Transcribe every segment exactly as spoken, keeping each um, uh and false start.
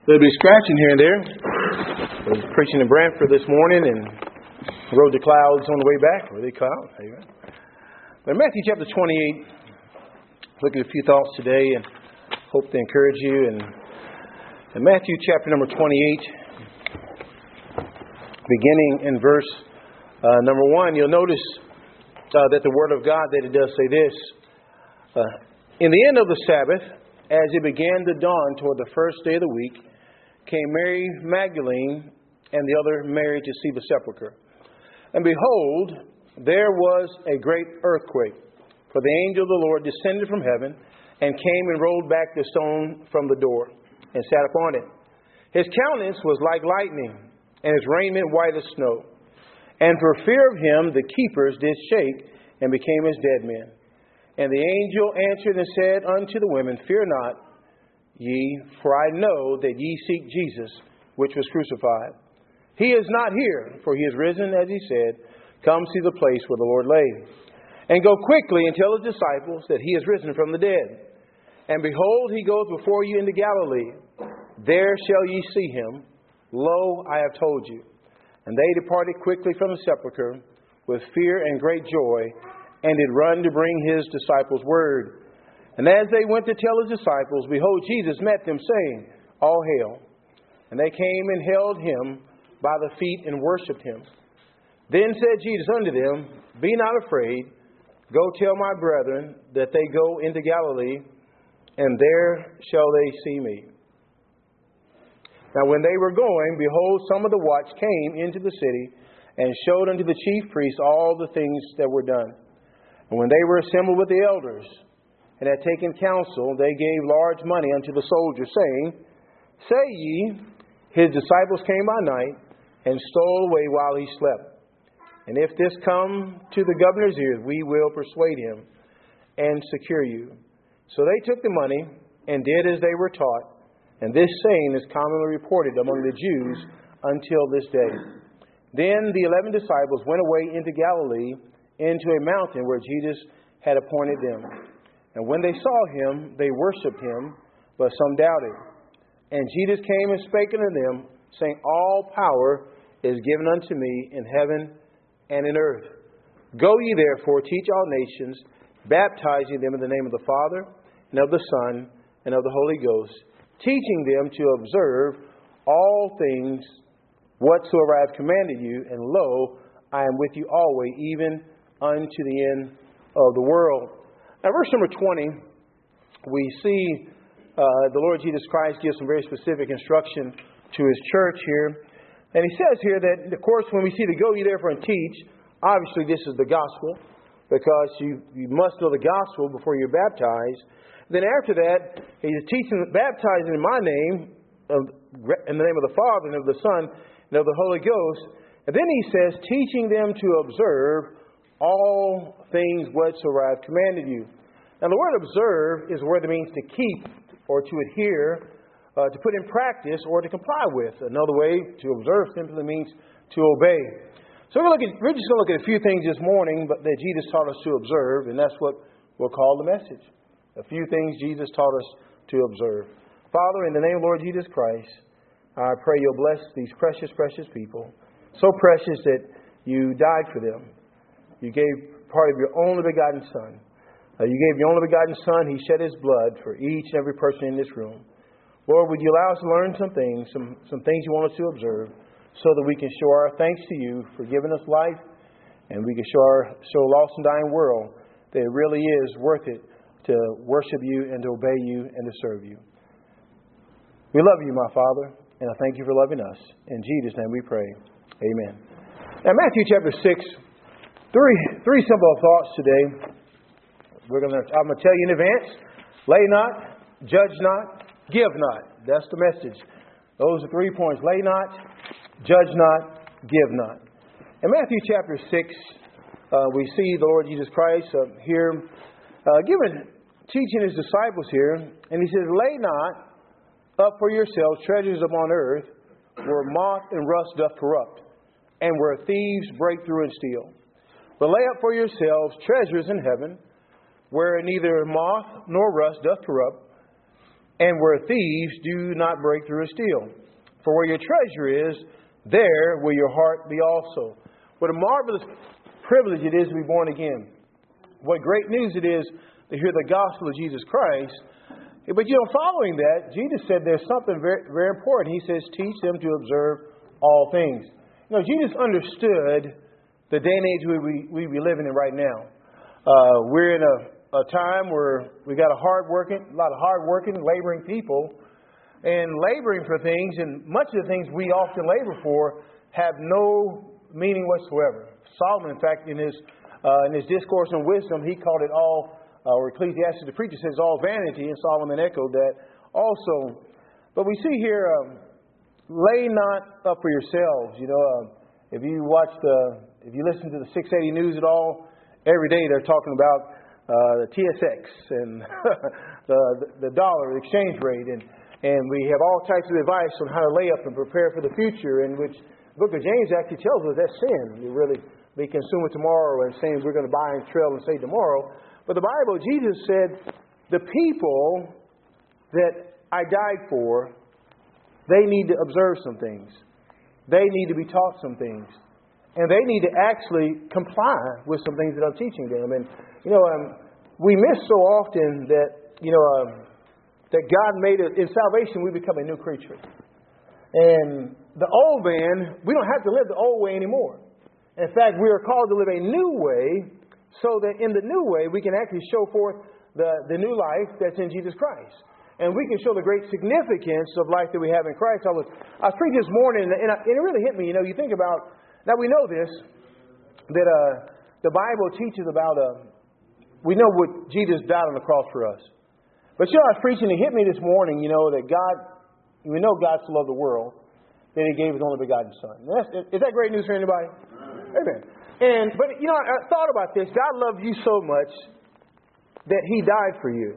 A little bit of scratching here and there. I was preaching in Brantford this morning and rode the clouds on the way back. Were they clouds? Amen. But Matthew chapter twenty-eight, look at a few thoughts today and hope they encourage you. And in Matthew chapter number twenty-eight, beginning in verse uh, number one, you'll notice uh, that the Word of God, that it does say this. Uh, in the end of the Sabbath, as it began to dawn toward the first day of the week, came Mary Magdalene and the other Mary to see the sepulchre. And behold, there was a great earthquake, for the angel of the Lord descended from heaven and came and rolled back the stone from the door and sat upon it. His countenance was like lightning, and his raiment white as snow. And for fear of him, the keepers did shake and became as dead men. And the angel answered and said unto the women, Fear not ye, for I know that ye seek Jesus, which was crucified. He is not here, for he is risen, as he said. Come see the place where the Lord lay. And go quickly and tell his disciples that he is risen from the dead. And behold, he goes before you into Galilee. There shall ye see him. Lo, I have told you. And they departed quickly from the sepulchre with fear and great joy, and did run to bring his disciples word. And as they went to tell his disciples, behold, Jesus met them, saying, All hail. And they came and held him by the feet and worshipped him. Then said Jesus unto them, Be not afraid. Go tell my brethren that they go into Galilee, and there shall they see me. Now when they were going, behold, some of the watch came into the city, and showed unto the chief priests all the things that were done. And when they were assembled with the elders, and had taken counsel, they gave large money unto the soldiers, saying, Say ye, his disciples came by night, and stole away while he slept. And if this come to the governor's ears, we will persuade him, and secure you. So they took the money, and did as they were taught. And this saying is commonly reported among the Jews until this day. Then the eleven disciples went away into Galilee, into a mountain where Jesus had appointed them. And when they saw him, they worshipped him, but some doubted. And Jesus came and spake unto them, saying, All power is given unto me in heaven and in earth. Go ye therefore, teach all nations, baptizing them in the name of the Father, and of the Son, and of the Holy Ghost, teaching them to observe all things whatsoever I have commanded you, and lo, I am with you always, even unto the end of the world. Now, verse number twenty, we see uh, the Lord Jesus Christ give some very specific instruction to his church here. And he says here that, of course, when we see the go ye therefore and teach, obviously this is the gospel, because you, you must know the gospel before you're baptized. Then after that, he's teaching, baptizing in my name, of, in the name of the Father and of the Son and of the Holy Ghost. And then he says, teaching them to observe all things whatsoever I have commanded you. Now the word observe is a word that means to keep or to adhere, uh, to put in practice or to comply with. Another way to observe simply means to obey. So we're, looking, we're just going to look at a few things this morning but that Jesus taught us to observe, and that's what we'll call the message. A few things Jesus taught us to observe. Father, in the name of Lord Jesus Christ, I pray you'll bless these precious, precious people. So precious that you died for them. You gave part of your only begotten Son. Uh, you gave your only begotten Son. He shed his blood for each and every person in this room. Lord, would you allow us to learn some things, some, some things you want us to observe, so that we can show our thanks to you for giving us life, and we can show our show a lost and dying world that it really is worth it to worship you and to obey you and to serve you. We love you, my Father, and I thank you for loving us. In Jesus' name we pray. Amen. Now, Matthew chapter six, three three simple thoughts today. We're gonna I'm gonna tell you in advance: lay not, judge not, give not. That's the message. Those are three points: lay not, judge not, give not. In Matthew chapter six, uh, we see the Lord Jesus Christ uh, here uh, giving, teaching his disciples here, and he says, "Lay not up for yourselves treasures upon earth, where moth and rust doth corrupt, and where thieves break through and steal. But lay up for yourselves treasures in heaven, where neither moth nor rust doth corrupt, and where thieves do not break through or steal. For where your treasure is, there will your heart be also. What a marvelous privilege it is to be born again. What great news it is to hear the gospel of Jesus Christ. But, you know, following that, Jesus said there's something very, very important. He says, teach them to observe all things. You know, Jesus understood the day and age we, we, we be living in right now. Uh, we're in a, a time where we got a hard-working, a lot of hard-working, laboring people, and laboring for things, and much of the things we often labor for have no meaning whatsoever. Solomon, in fact, in his uh, in his discourse on wisdom, he called it all. Uh, or Ecclesiastes, the preacher says, all vanity, and Solomon echoed that also. But we see here, um, lay not up for yourselves. You know, uh, if you watch the, if you listen to the six eighty News at all, every day they're talking about uh, the T S X and the, the dollar, the exchange rate, and and we have all types of advice on how to lay up and prepare for the future. In which the Book of James actually tells us that's sin. You really be consumed with tomorrow and saying we're going to buy and trail and say tomorrow. But the Bible, Jesus said, the people that I died for, they need to observe some things. They need to be taught some things. And they need to actually comply with some things that I'm teaching them. And, you know, um, we miss so often that, you know, um, that God made it, in salvation we become a new creature. And the old man, we don't have to live the old way anymore. In fact, we are called to live a new way, so that in the new way, we can actually show forth the, the new life that's in Jesus Christ. And we can show the great significance of life that we have in Christ. I was, I was preaching this morning, and, I, and it really hit me. You know, you think about, now we know this, that uh, the Bible teaches about, uh, we know what Jesus died on the cross for us. But you know, I was preaching, it hit me this morning, you know, that God, we know God so loved the world, that He gave His only begotten Son. That's, is that great news for anybody? Amen. And, but, you know, I thought about this. God loved you so much that He died for you.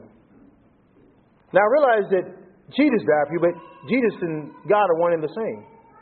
Now, I realize that Jesus died for you, but Jesus and God are one and the same.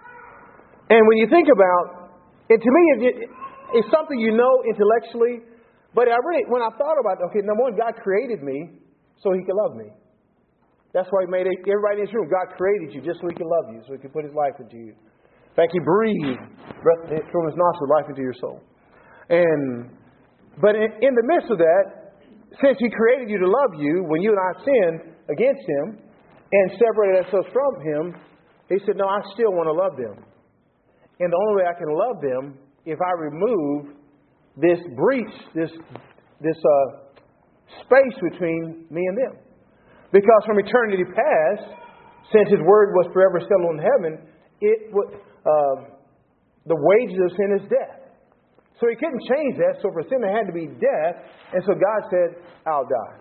And when you think about it, to me, it, it's something you know intellectually. But I really, when I thought about it, okay, number one, God created me so He could love me. That's why He made everybody in this room. God created you just so He could love you, so He could put His life into you. In fact, He breathed breath from His nostrils life into your soul. And but in, in the midst of that, since He created you to love you, when you and I sinned against Him and separated ourselves from Him, He said, no, I still want to love them. And the only way I can love them if I remove this breach, this this uh, space between me and them. Because from eternity past, since His word was forever settled in heaven, it would. Uh, the wages of sin is death. So He couldn't change that. So for sin, it had to be death. And so God said, I'll die.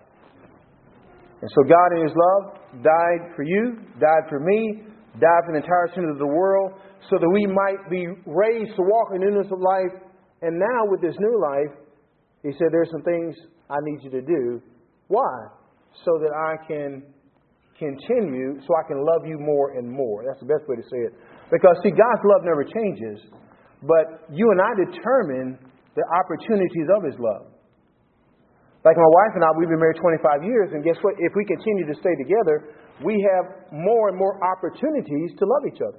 And so God in His love died for you, died for me, died for the entire sin of the world, so that we might be raised to walk in newness of life. And now with this new life, He said, there's some things I need you to do. Why? So that I can continue, so I can love you more and more. That's the best way to say it. Because, see, God's love never changes, but you and I determine the opportunities of His love. Like my wife and I, we've been married twenty-five years, and guess what? If we continue to stay together, we have more and more opportunities to love each other.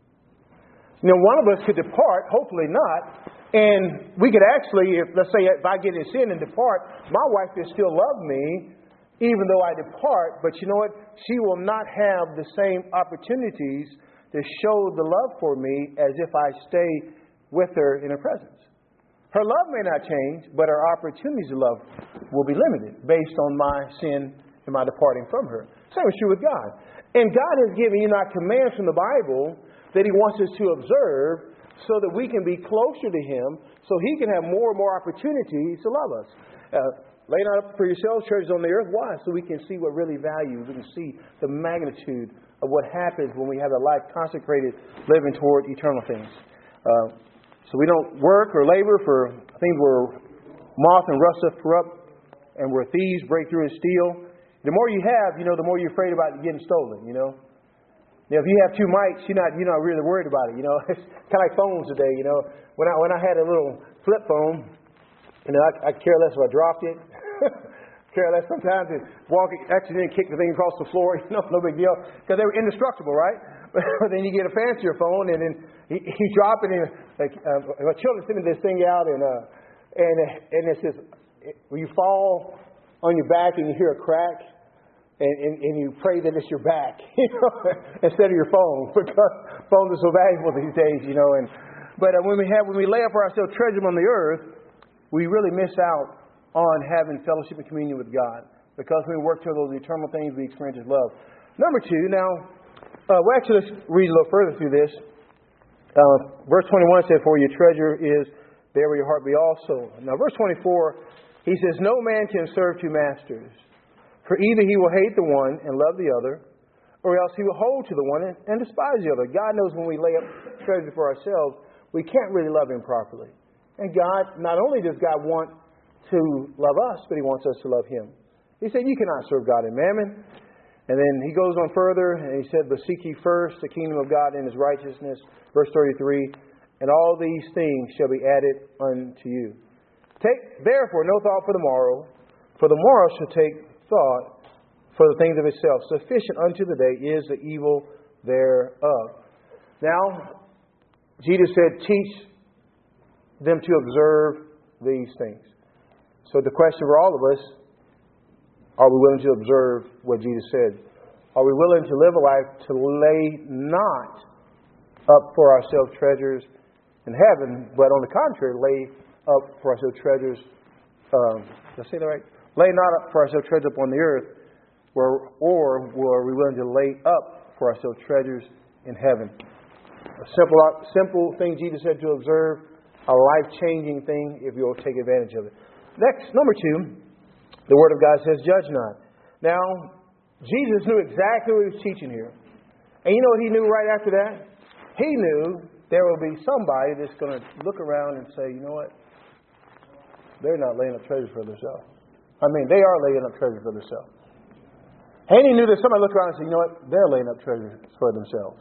You know, one of us could depart, hopefully not, and we could actually, if, let's say if I get in sin and depart, my wife can still love me, even though I depart, but you know what? She will not have the same opportunities to show the love for me as if I stay with her in her presence. Her love may not change, but her opportunities to love will be limited based on my sin and my departing from her. Same is true with God. And God has given you not commands from the Bible that He wants us to observe so that we can be closer to Him, so He can have more and more opportunities to love us. Uh, lay not up for yourselves treasures on the earth. Why? So we can see what really values. We can see the magnitude of what happens when we have a life consecrated, living toward eternal things. Uh, so we don't work or labor for things where moth and rust doth corrupt, and where thieves break through and steal. The more you have, you know, the more you're afraid about getting stolen. You know, now, if you have two mics, you're not you're not really worried about it. You know, it's kind of like phones today. You know, when I when I had a little flip phone, you know, I, I care less if I dropped it. care less sometimes and walk, actually then kick the thing across the floor. You know, no big deal. Because they were indestructible, right? But then you get a fancier phone and then you, you drop it in. Like, uh, my children sending this thing out and, uh, and, and it says, when you fall on your back and you hear a crack, and, and, and you pray that it's your back, you know, instead of your phone, because phones are so valuable these days, you know. And but uh, when we have when we lay up for ourselves treasure on the earth, we really miss out on having fellowship and communion with God, because when we work toward those eternal things, we experience His love. Number two, now, uh, well, actually, let's read a little further through this. Uh, verse twenty-one says, "For your treasure is there where your heart be also." Now, verse twenty-four, he says, "No man can serve two masters. For either he will hate the one and love the other, or else he will hold to the one and, and despise the other." God knows when we lay up treasure for ourselves, we can't really love Him properly. And God, not only does God want to love us, but He wants us to love Him. He said, you cannot serve God and mammon. And then He goes on further, and He said, "But seek ye first the kingdom of God and His righteousness." Verse thirty-three, "And all these things shall be added unto you. Take therefore no thought for the morrow, for the morrow shall take thought for the things of itself. Sufficient unto the day is the evil thereof." Now, Jesus said, teach them to observe these things. So the question for all of us, are we willing to observe what Jesus said? Are we willing to live a life to lay not up for ourselves treasures in heaven, but on the contrary, lay up for ourselves treasures, um, did I say that right? Lay not up for ourselves treasures upon the earth, or, or are we willing to lay up for ourselves treasures in heaven? A simple, simple thing Jesus said to observe, a life-changing thing if you'll take advantage of it. Next, number two, the Word of God says, "Judge not." Now, Jesus knew exactly what He was teaching here. And you know what He knew right after that? He knew there will be somebody that's going to look around and say, you know what? They're not laying up treasures for themselves. I mean, they are laying up treasures for themselves. And He knew that somebody looked around and said, you know what? They're laying up treasures for themselves.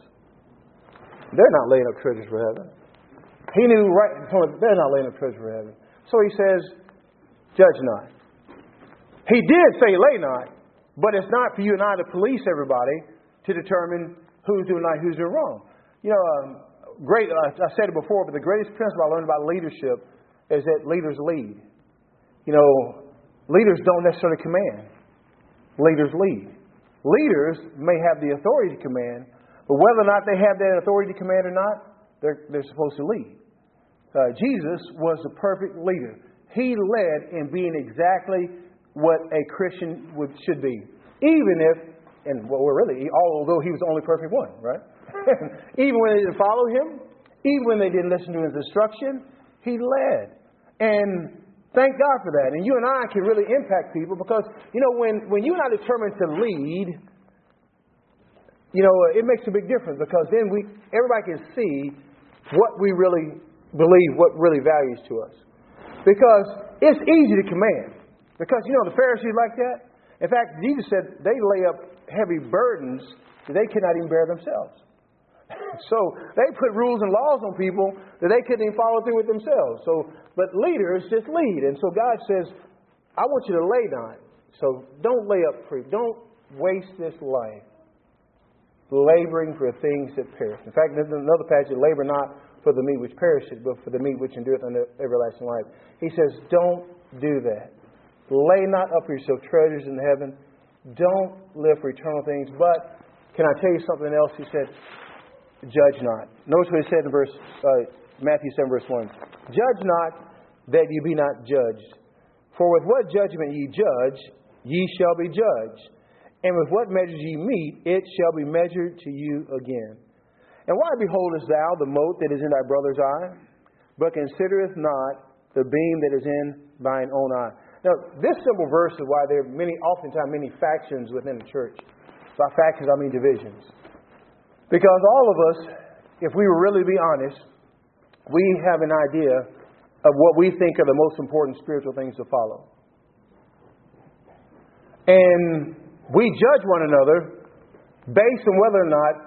They're not laying up treasures for heaven. He knew right, they're not laying up treasures for heaven. So He says, judge not. He did say lay not, but it's not for you and I to police everybody to determine who's doing right, who's doing wrong. You know, um, great. Uh, I said it before, but the greatest principle I learned about leadership is that leaders lead. You know, leaders don't necessarily command. Leaders lead. Leaders may have the authority to command, but whether or not they have that authority to command or not, they're, they're supposed to lead. Uh, Jesus was the perfect leader. He led in being exactly what a Christian would, should be. Even if, and well, really, although He was the only perfect one, right? Even when they didn't follow Him, even when they didn't listen to His instruction, He led. And thank God for that. And you and I can really impact people because, you know, when, when you and I determine to lead, you know, it makes a big difference because then we everybody can see what we really believe, what really values to us. Because it's easy to command. Because, you know, the Pharisees like that. In fact, Jesus said they lay up heavy burdens that they could not even bear themselves. So they put rules and laws on people that they couldn't even follow through with themselves. So, but leaders just lead. And so God says, I want you to lay not. So don't lay up free. Don't waste this life laboring for things that perish. In fact, there's another passage, labor not for the meat which perishes, but for the meat which endureth unto everlasting life. He says, don't do that. Lay not up for yourself treasures in heaven. Don't live for eternal things. But can I tell you something else? He said, judge not. Notice what he said in verse uh, Matthew seven, verse one. Judge not that ye be not judged. For with what judgment ye judge, ye shall be judged. And with what measures ye meet, it shall be measured to you again. And why beholdest thou the mote that is in thy brother's eye, but considerest not the beam that is in thine own eye? Now, this simple verse is why there are many, oftentimes many factions within the church. By factions, I mean divisions. Because all of us, if we were really be honest, we have an idea of what we think are the most important spiritual things to follow. And we judge one another based on whether or not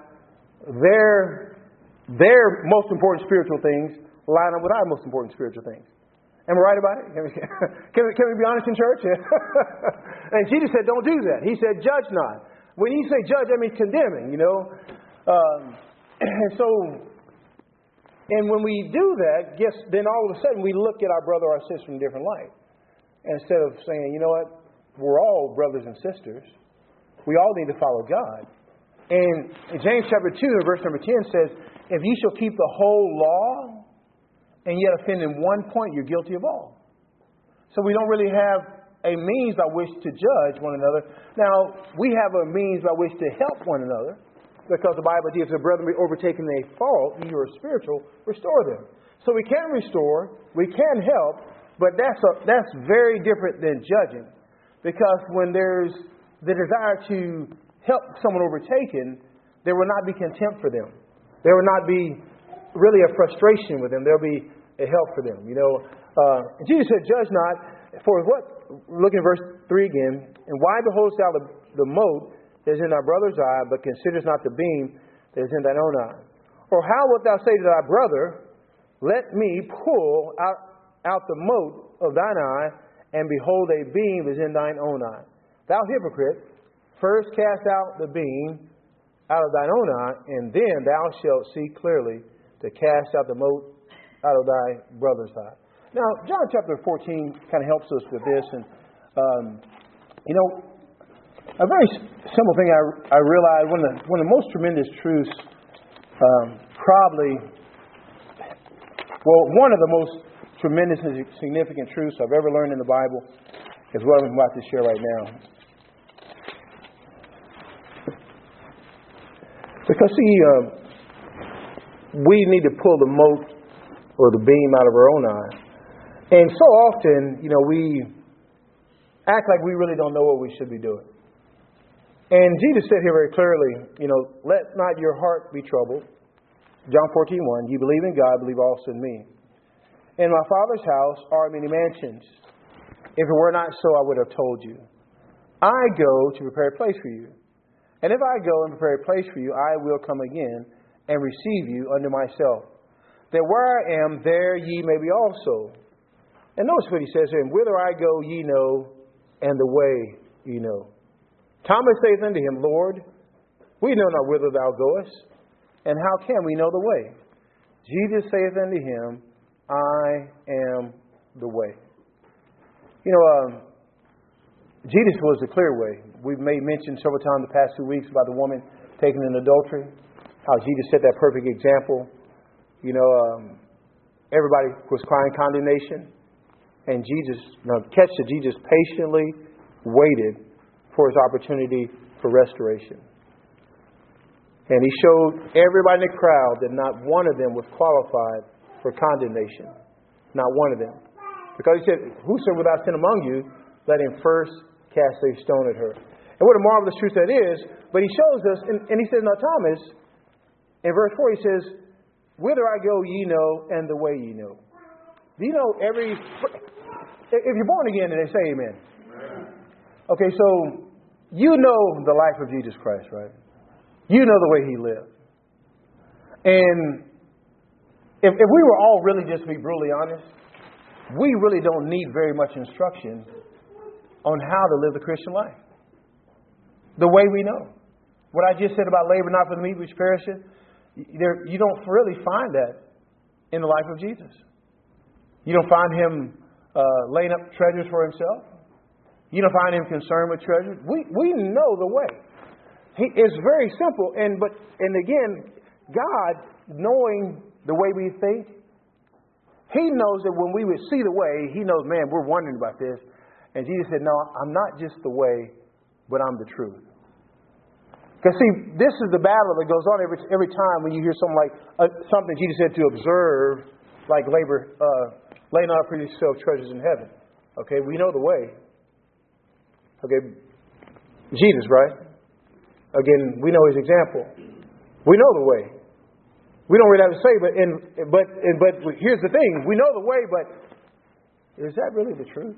their, their most important spiritual things line up with our most important spiritual things. Am I right about it? Can we, can we be honest in church? And Jesus said, don't do that. He said, judge not. When you say judge, that means condemning, you know. Um, and so, and when we do that, guess then all of a sudden we look at our brother or our sister in a different light. Instead of saying, you know what, we're all brothers and sisters. We all need to follow God. And James chapter two, verse number ten says, if you shall keep the whole law and yet offend in one point, you're guilty of all. So we don't really have a means by which to judge one another. Now, we have a means by which to help one another, because the Bible says, if a brother be overtaken in a fault, you are spiritual, restore them. So we can restore, we can help, but that's a, that's very different than judging. Because when there's the desire to help someone overtaken, there will not be contempt for them. There will not be really a frustration with them. There will be a help for them. You know, uh, Jesus said, judge not, for what? Look at verse three again. And why beholdest thou the, the mote that is in thy brother's eye, but considerest not the beam that is in thine own eye? Or how wilt thou say to thy brother, let me pull out, out the mote of thine eye, and behold, a beam is in thine own eye? Thou hypocrite, first cast out the beam out of thine own eye, and then thou shalt see clearly to cast out the mote out of thy brother's eye. Now, John chapter fourteen kind of helps us with this. And, um, you know, a very simple thing I, I realized, one of, the, one of the most tremendous truths, um, probably, well, one of the most tremendous and significant truths I've ever learned in the Bible is what I'm about to share right now. Because, see, uh, we need to pull the mote or the beam out of our own eye. And so often, you know, we act like we really don't know what we should be doing. And Jesus said here very clearly, you know, let not your heart be troubled. John fourteen one, you believe in God, believe also in me. In my Father's house are many mansions. If it were not so, I would have told you. I go to prepare a place for you. And if I go and prepare a place for you, I will come again and receive you unto myself, that where I am, there ye may be also. And notice what he says here, and whither I go ye know, and the way ye know. Thomas saith unto him, Lord, we know not whither thou goest, and how can we know the way? Jesus saith unto him, I am the way. You know, um, Jesus was the clear way. We've made mention several times the past two weeks about the woman taken in adultery, how Jesus set that perfect example. You know, um, everybody was crying condemnation. And Jesus, now catch it, Jesus patiently waited for his opportunity for restoration. And he showed everybody in the crowd that not one of them was qualified for condemnation. Not one of them. Because he said, whosoever without sin among you, let him first cast a stone at her. And what a marvelous truth that is. But he shows us, and, and he says, now Thomas, in verse four, he says, whither I go ye know, and the way ye know. Do you know every... If you're born again, and they say amen. Amen. Okay, so you know the life of Jesus Christ, right? You know the way he lived. And if, if we were all really just to be brutally honest, we really don't need very much instruction on how to live the Christian life. The way we know. What I just said about labor not for the meat which perisheth, there, you don't really find that in the life of Jesus. You don't find him Uh, laying up treasures for himself. You don't find him concerned with treasures. We we know the way. He, it's very simple. And but and again, God, knowing the way we think, he knows that when we would see the way, he knows, man, we're wondering about this. And Jesus said, no, I'm not just the way, but I'm the truth. Because see, this is the battle that goes on every every time when you hear something like uh, something Jesus said to observe, like labor. Uh, Lay not up for yourself treasures in heaven. Okay, we know the way. Okay, Jesus, right? Again, we know his example. We know the way. We don't really have to say, but in, but in, but here's the thing: we know the way, but is that really the truth?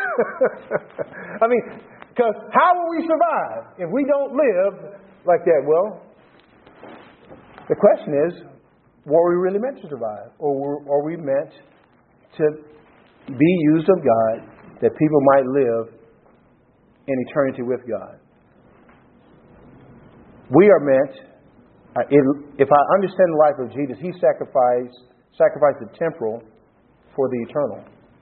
I mean, because how will we survive if we don't live like that? Well, the question is, were we really meant to survive, or were, are we meant to be used of God, that people might live in eternity with God. We are meant, uh, if I understand the life of Jesus, He sacrificed, sacrificed the temporal for the eternal.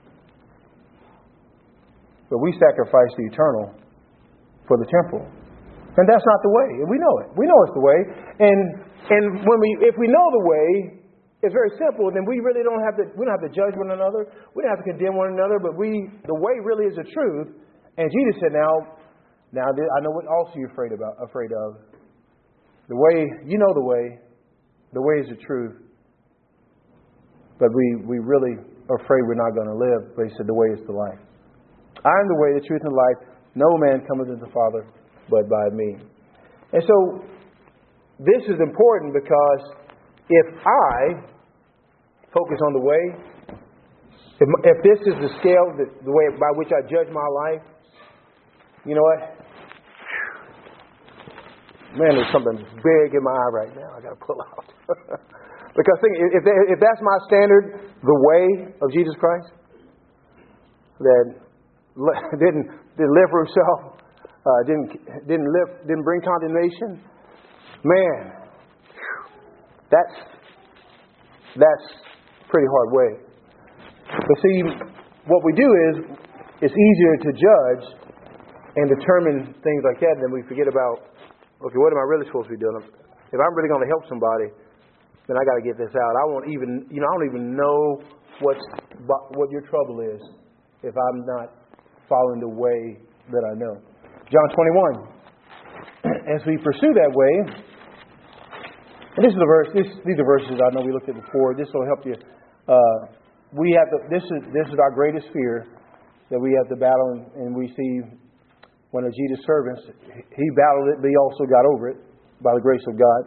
But we sacrifice the eternal for the temporal. And that's not the way. We know it. We know it's the way. And and when we if we know the way, it's very simple, then we really don't have to we don't have to judge one another. We don't have to condemn one another, but we the way really is the truth. And Jesus said, Now now I know what also you're afraid about afraid of. The way you know the way, the way is the truth. But we, we really are afraid we're not going to live. But He said the way is the life. I am the way, the truth, and the life. No man cometh to the Father but by me. And so this is important because if I focus on the way, if, if this is the scale, the, the way by which I judge my life, you know what? Man, there's something big in my eye right now. I got to pull out. Because think, if, if that's my standard, the way of Jesus Christ, that didn't didn't live for Himself, uh, didn't didn't live, didn't bring condemnation. Man, that's that's a pretty hard way. But see, what we do is it's easier to judge and determine things like that, and then we forget about, okay, what am I really supposed to be doing? If I'm really going to help somebody, then I got to get this out. I won't even, you know, I don't even know what's what your trouble is if I'm not following the way that I know. John twenty-one. As we pursue that way, and this is the verse. This, these are verses I know we looked at before. This will help you. Uh, we have to. This is this is our greatest fear that we have to battle, and, and we see one of Jesus' servants. He battled it, but he also got over it by the grace of God.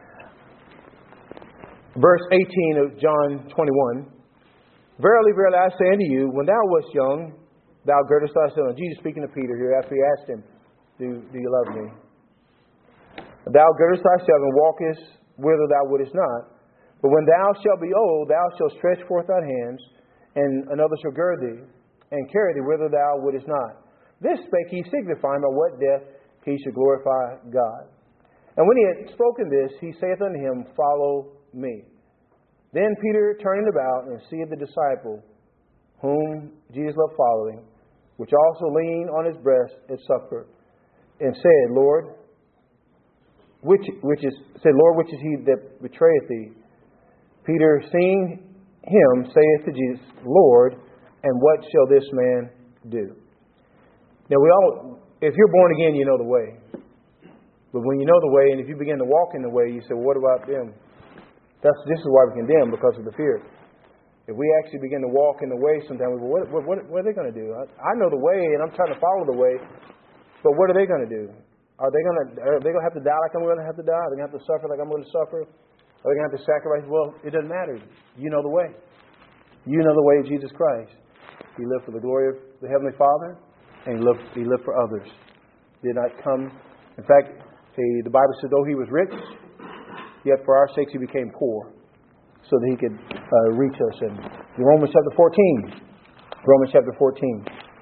Verse eighteen of John twenty-one. Verily, verily, I say unto you, when thou wast young, thou girdest thyself. And Jesus speaking to Peter here after he asked him, Do, do you love me? Thou girdest thyself and walkest whither thou wouldest not. But when thou shalt be old, thou shalt stretch forth thy hands, and another shall gird thee, and carry thee whither thou wouldest not. This spake he, signifying by what death he should glorify God. And when he had spoken this, he saith unto him, Follow me. Then Peter, turning about, and seeth the disciple, whom Jesus loved following, which also leaned on his breast at supper, and said, Lord, which which is said, Lord, which is he that betrayeth thee? Peter, seeing him, saith to Jesus, Lord, and what shall this man do? Now we all, if you're born again, you know the way. But when you know the way, and if you begin to walk in the way, you say, well, what about them? That's this is why we condemn, because of the fear. If we actually begin to walk in the way, sometimes we go, what, what, what, what are they going to do? I, I know the way, and I'm trying to follow the way, but what are they going to do? Are they going to are they going to have to die like I'm going to have to die? Are they going to have to suffer like I'm going to suffer? Are they going to have to sacrifice? Well, it doesn't matter. You know the way. You know the way of Jesus Christ. He lived for the glory of the Heavenly Father, and he lived, he lived for others. He did not come. In fact, he, the Bible says, though he was rich, yet for our sakes he became poor, so that he could uh, reach us. And in Romans chapter fourteen, Romans chapter fourteen,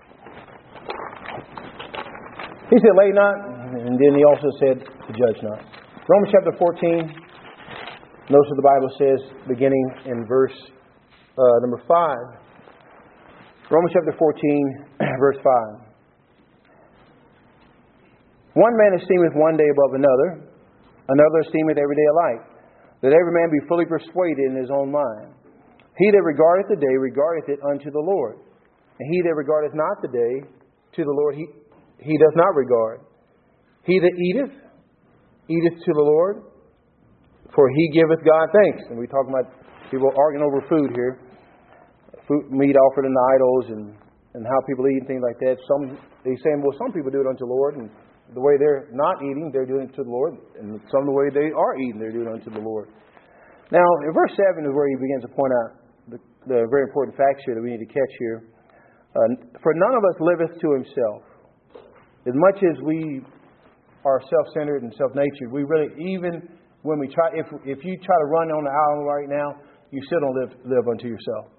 he said, "Lay not," and then he also said, "Judge not." Romans chapter fourteen. Notice what the Bible says, beginning in verse uh, number five. Romans chapter fourteen, verse five. One man esteemeth one day above another, another esteemeth every day alike. Let every man be fully persuaded in his own mind. He that regardeth the day regardeth it unto the Lord. And he that regardeth not the day to the Lord, he, he does not regard. He that eateth, eateth to the Lord, for he giveth God thanks. And we talk about people arguing over food here. Food, meat offered unto idols, and, and how people eat and things like that. Some they saying, well, some people do it unto the Lord, and the way they're not eating, they're doing it to the Lord. And some the way they are eating, they're doing it unto the Lord. Now, in verse seven is where he begins to point out the, the very important facts here that we need to catch here. Uh, For none of us liveth to himself. As much as we are self-centered and self-natured, we really, even when we try, if if you try to run on the island right now, you still don't live, live unto yourself.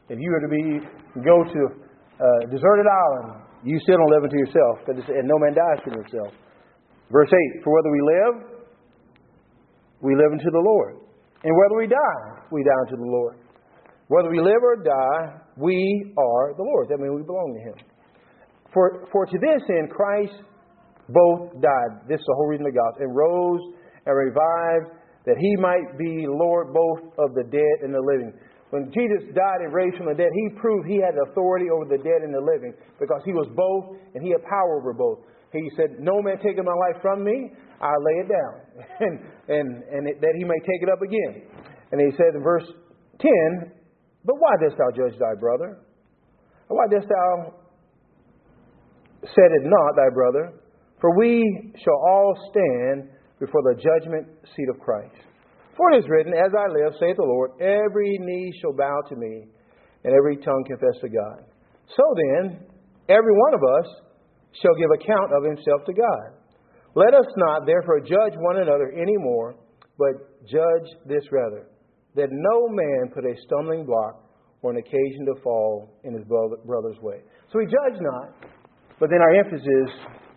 If you were to be go to a deserted island, you still don't live unto yourself, and no man dies for himself. Verse eight, for whether we live, we live unto the Lord. And whether we die, we die unto the Lord. Whether we live or die, we are the Lord's. That means we belong to Him. For, for to this end Christ both died. This is the whole reason of the gospel. And rose and revived, that He might be Lord both of the dead and the living. When Jesus died and raised from the dead, He proved He had authority over the dead and the living, because He was both and He had power over both. He said, no man taking my life from me, I lay it down, and and, and it, that He may take it up again. And He said in verse ten, but why dost thou judge thy brother? Or why dost thou set it not thy brother? For we shall all stand before the judgment seat of Christ. For it is written, as I live, saith the Lord, every knee shall bow to me, and every tongue confess to God. So then, every one of us shall give account of himself to God. Let us not therefore judge one another any more, but judge this rather, that no man put a stumbling block or an occasion to fall in his brother's way. So we judge not, but then our emphasis is,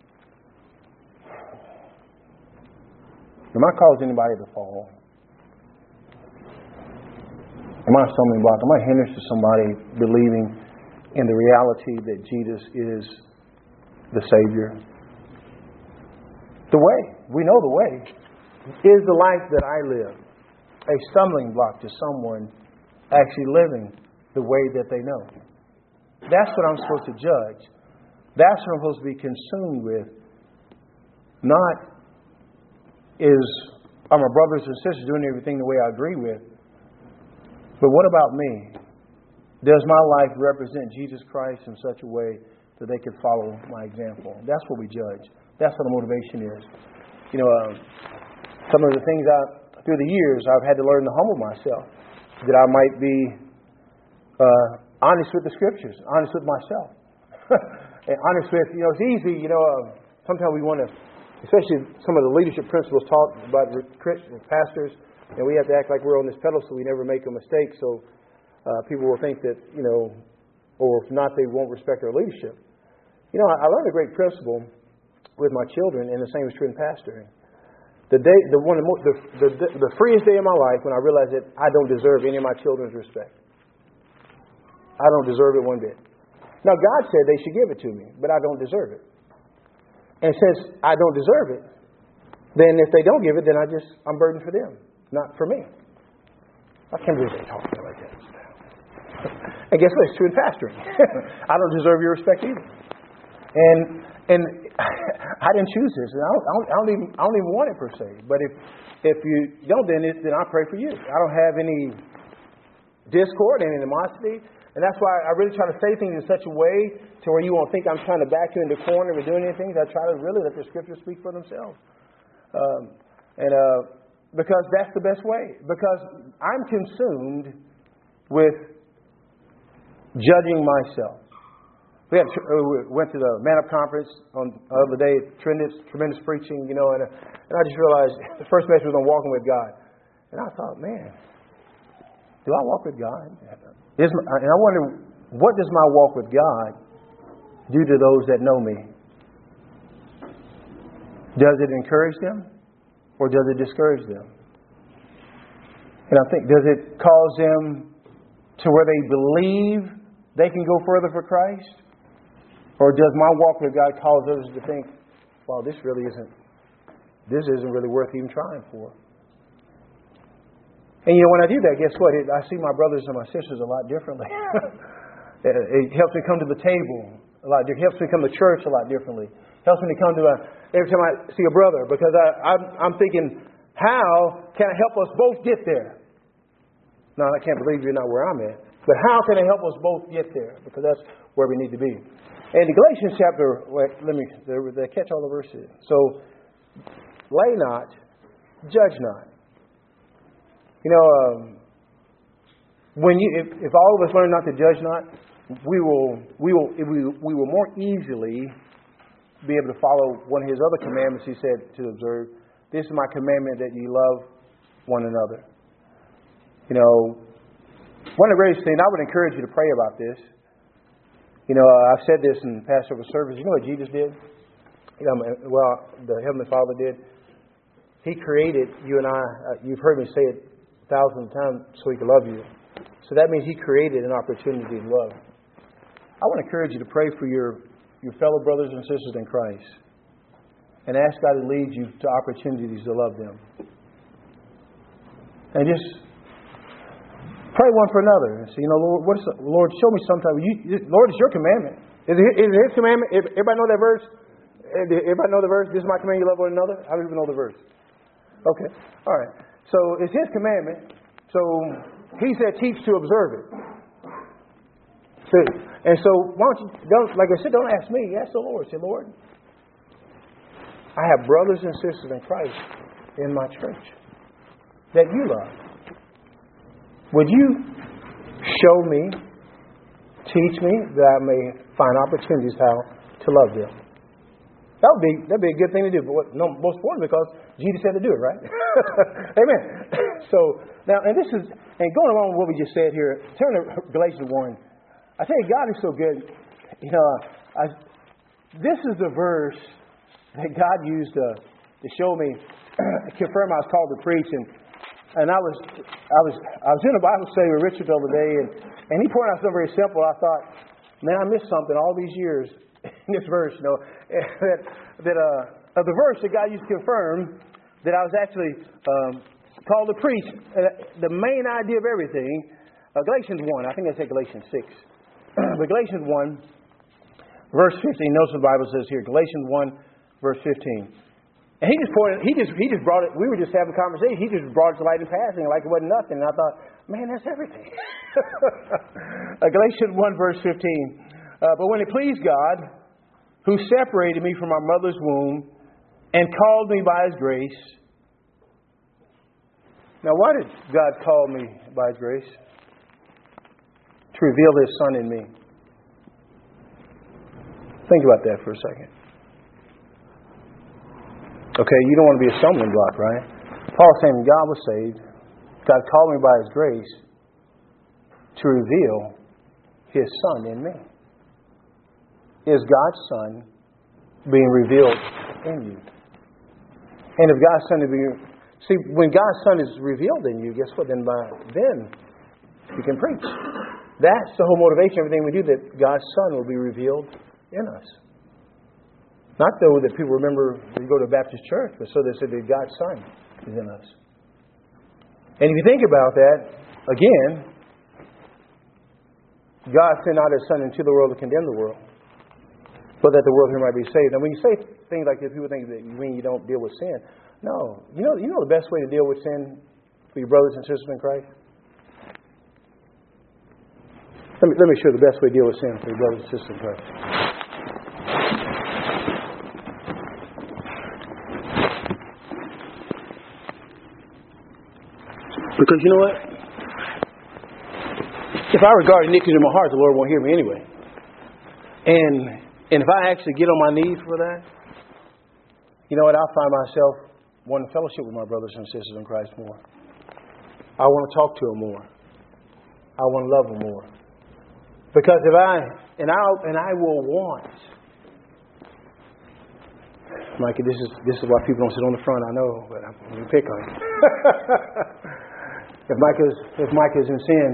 am I causing anybody to fall? Am I a stumbling block? Am I a hindrance to somebody believing in the reality that Jesus is the Savior? The way, we know the way, is the life that I live a stumbling block to someone actually living the way that they know? That's what I'm supposed to judge. That's what I'm supposed to be consumed with. Not is, are my brothers and sisters doing everything the way I agree with? But what about me? Does my life represent Jesus Christ in such a way that they could follow my example? That's what we judge. That's what the motivation is. You know, um, some of the things I, through the years, I've had to learn to humble myself, that I might be uh, honest with the Scriptures, honest with myself, and honest with, you know, it's easy, you know, uh, sometimes we want to, especially some of the leadership principles taught by the pastors, and we have to act like we're on this pedestal so we never make a mistake, so uh, people will think that, you know, or if not, they won't respect our leadership. You know, I, I learned a great principle with my children, and the same is true in pastoring. The day, the one, of the, the, the, the freest day of my life when I realized that I don't deserve any of my children's respect. I don't deserve it one bit. Now, God said they should give it to me, but I don't deserve it. And since I don't deserve it, then if they don't give it, then I just, I'm burdened for them, not for me. I can't believe they talk to me like that. And guess what? It's true in pastoring. I don't deserve your respect either. And and I didn't choose this. And I don't, I don't, I don't even I don't even want it per se. But if if you don't, then it, then I pray for you. I don't have any discord, any animosity, and that's why I really try to say things in such a way to where you won't think I'm trying to back you in the corner or doing anything. I try to really let the Scriptures speak for themselves. Um, and uh, because that's the best way. Because I'm consumed with judging myself. We, had, we went to the Man Up Conference on the other day. Tremendous, tremendous preaching, you know, and, uh, and I just realized the first message was on walking with God. And I thought, man, do I walk with God? Is my, and I wonder, what does my walk with God do to those that know me? Does it encourage them, or does it discourage them? And I think, does it cause them to where they believe they can go further for Christ? Or does my walk with God cause others to think, wow, this really isn't, this isn't really worth even trying for? And you know, when I do that, guess what? It, I see my brothers and my sisters a lot differently. It helps me come to the table a lot differently. It helps me come to church a lot differently. It helps me to come to a, every time I see a brother, because I, I'm, I'm thinking, how can I help us both get there? Now, I can't believe you're not where I'm at. But how can I help us both get there? Because that's where we need to be. And in Galatians chapter, wait, let me they catch all the verses. So, lay not, judge not. You know, um, when you, if, if all of us learn not to judge not, we will, we will, we, we will more easily be able to follow one of His other commandments. He said to observe, "This is my commandment, that ye love one another." You know, One of the greatest things, I would encourage you to pray about this. You know, uh, I've said this in past several services. You know what Jesus did? You know, well, the Heavenly Father did. He created you and I. Uh, you've heard me say it thousands of times, so He could love you. So that means He created an opportunity to love. I want to encourage you to pray for your, your fellow brothers and sisters in Christ and ask God to lead you to opportunities to love them. And just pray one for another. And say, you know, Lord, what is the, Lord, show me sometime. You, Lord, it's your commandment. Is it, is it His commandment? Everybody know that verse? Everybody know the verse? This is my command, you love one another? How do you know the verse? Okay. All right. So it's His commandment. So He said, teach to observe it. See? And so, why don't you, don't, like I said, don't ask me. Ask the Lord. Say, Lord, I have brothers and sisters in Christ in my church that you love. Would you show me, teach me that I may find opportunities how to love them? That would be that'd be a good thing to do. But what, no, most importantly, because Jesus said to do it, right? Amen. So now, and this is and going along with what we just said here. Turn to Galatians one. I tell you, God is so good. You know, I, this is the verse that God used to to show me, confirm I was called to preach, and and I was I was I was in a Bible study with Richard the other day, and and he pointed out something very simple. I thought, man, I missed something all these years in this verse. You know, that that uh, of the verse that God used to confirm that I was actually um, called to preach. Uh, the main idea of everything, uh, Galatians one. I think I said Galatians six, but Galatians one, verse fifteen. Notice what the Bible says here. Galatians one, verse fifteen. And he just pointed, he just he just brought it. We were just having a conversation. He just brought it to light in passing, like it wasn't nothing. And I thought, man, that's everything. uh, Galatians one, verse fifteen. Uh, but when it pleased God, who separated me from my mother's womb and called me by His grace. Now, why did God call me by His grace? To reveal His Son in me. Think about that for a second. Okay, you don't want to be a stumbling block, right? Paul saying God was saved. God called me by His grace to reveal His Son in me. Is God's Son being revealed in you? And if God's Son is being... See, when God's Son is revealed in you, guess what? Then, by, then you can preach. That's the whole motivation, everything we do, that God's Son will be revealed in us. Not though that people remember we go to a Baptist church, but so they said that God's Son is in us. And if you think about that, again, God sent out His Son into the world to condemn the world, but that the world here might be saved. And when you say things like this, people think that you mean you don't deal with sin. No. You know, you know the best way to deal with sin for your brothers and sisters in Christ? Let me, let me show you the best way to deal with sin for your brothers and sisters in Christ. Because you know what? If I regard iniquity in my heart, the Lord won't hear me anyway. And and if I actually get on my knees for that, you know what? I'll find myself wanting to fellowship with my brothers and sisters in Christ more. I want to talk to them more. I want to love them more. Because if I and I and I will want, Mikey, this is this is why people don't sit on the front. I know, but I'm going to pick on you. If Micah's, if Micah's in sin,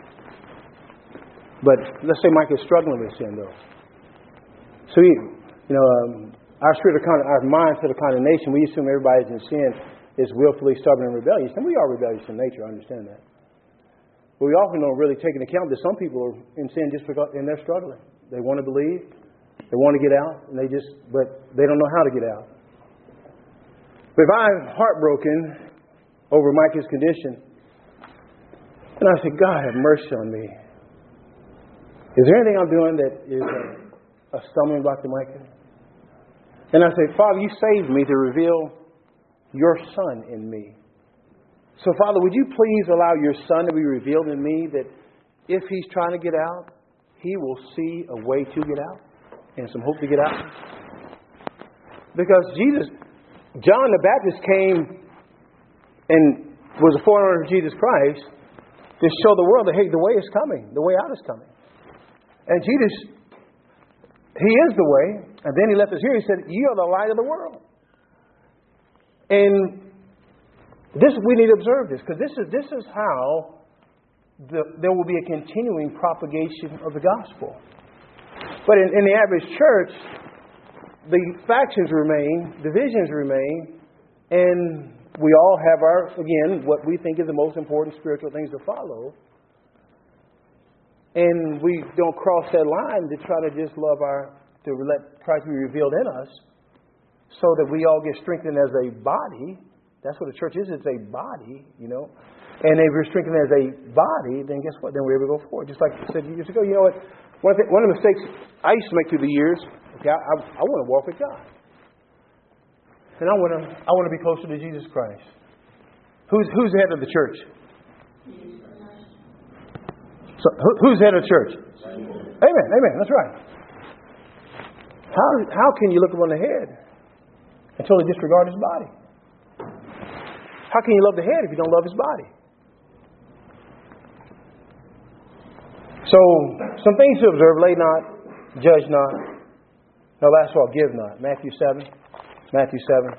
but let's say Micah's struggling with sin, though. So, he, you know, um, our spirit of con- our mindset of condemnation, we assume everybody's in sin is willfully stubborn and rebellious, and we are rebellious in nature. I understand that. But we often don't really take into account that some people are in sin just because, and they're struggling. They want to believe, they want to get out, and they just, but they don't know how to get out. But if I'm heartbroken over Micah's condition, and I say, God, have mercy on me. Is there anything I'm doing that is a, a stumbling block to Micah? And I say, Father, you saved me to reveal your Son in me. So, Father, would you please allow your Son to be revealed in me, that if he's trying to get out, he will see a way to get out and some hope to get out? Because Jesus, John the Baptist came and was a forerunner of Jesus Christ. to show the world that, hey, the way is coming. The way out is coming. And Jesus, He is the way. And then He left us here. He said, you are the light of the world. And this, we need to observe this, because this is, this is how the, there will be a continuing propagation of the gospel. But in, in the average church, the factions remain, divisions remain, and we all have our, again, what we think is the most important spiritual things to follow. And we don't cross that line to try to just love our, to let Christ be revealed in us, so that we all get strengthened as a body. That's what a church is. It's a body, you know. And if we're strengthened as a body, then guess what? Then we're able to go forward. Just like I said years ago, you know what? One of the, one of the mistakes I used to make through the years, okay, I, I, I want to walk with God. And I want to I want to be closer to Jesus Christ. Who's who's the head of the church? So who, who's the head of the church? Amen. Amen. That's right. How how can you look upon the head and totally disregard his body? How can you love the head if you don't love his body? So some things to observe: lay not, judge not. No, last of all, give not. Matthew seven. Matthew seven.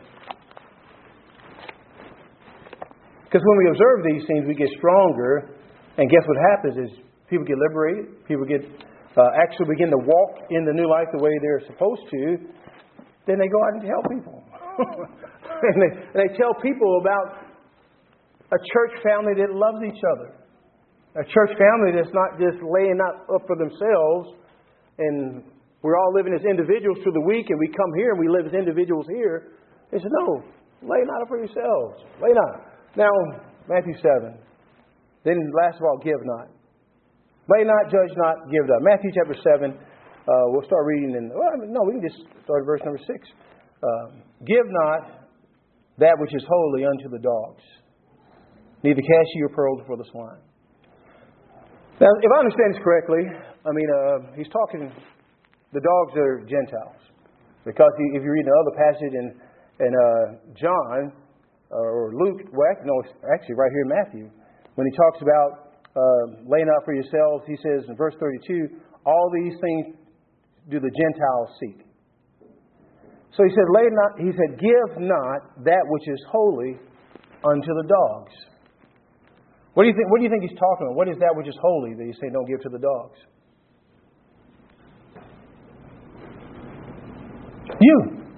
Because when we observe these things, we get stronger. And guess what happens is people get liberated. People get uh, actually begin to walk in the new life the way they're supposed to. Then they go out and tell people. and, they, and they tell people about a church family that loves each other. A church family that's not just laying up for themselves, and we're all living as individuals through the week, and we come here and we live as individuals here. They said, no, lay not up for yourselves. Lay not. Now, Matthew seven. Then last of all, give not. Lay not, judge not, give not. Matthew chapter seven. Uh, we'll start reading in, well, no, we can just start at verse number six. Uh, give not that which is holy unto the dogs. Neither cast ye your pearls before the swine. Now, if I understand this correctly, I mean, uh, he's talking, the dogs are Gentiles. Because if you read another passage in, in uh, John or Luke, well, no, actually right here in Matthew, when he talks about uh, laying out for yourselves, he says in verse thirty-two, all these things do the Gentiles seek. So he said, lay not, he said, give not that which is holy unto the dogs. What do you think? What do you think he's talking about? What is that which is holy that he's saying don't give to the dogs? You.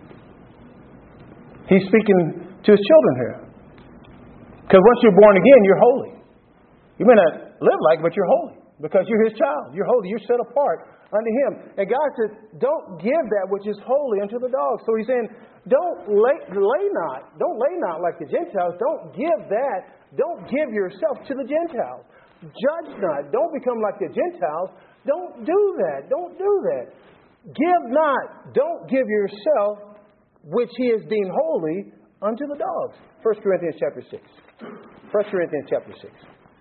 He's speaking to his children here. Because once you're born again, you're holy. You may not live like it, but you're holy. Because you're his child. You're holy. You're set apart unto him. And God says, don't give that which is holy unto the dogs. So he's saying, don't lay, lay not. Don't lay not like the Gentiles. Don't give that. Don't give yourself to the Gentiles. Judge not. Don't become like the Gentiles. Don't do that. Don't do that. Give not. Don't give yourself, which he is deemed holy, unto the dogs. First Corinthians chapter six. First Corinthians chapter six.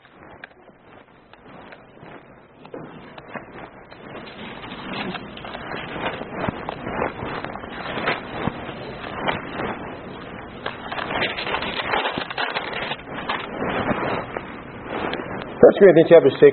First Corinthians chapter six.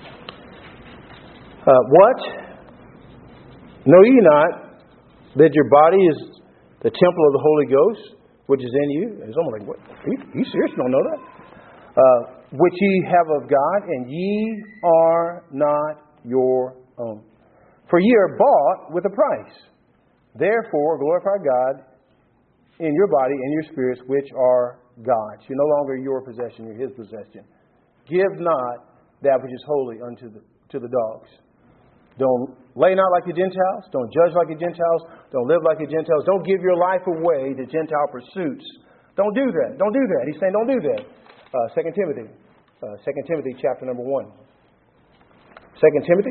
Uh, what? Know ye not that your body is the temple of the Holy Ghost, which is in you? And someone like, what? Are you, are you serious? You don't know that? Uh, which ye have of God, and ye are not your own. For ye are bought with a price. Therefore, glorify God in your body and your spirits, which are God's. You're no longer your possession, you're his possession. Give not that which is holy unto the to the dogs. Don't lay not like the Gentiles. Don't judge like the Gentiles. Don't live like the Gentiles. Don't give your life away to Gentile pursuits. Don't do that. Don't do that. He's saying don't do that. Uh, Second Timothy. Uh, Second Timothy chapter number one. Second Timothy.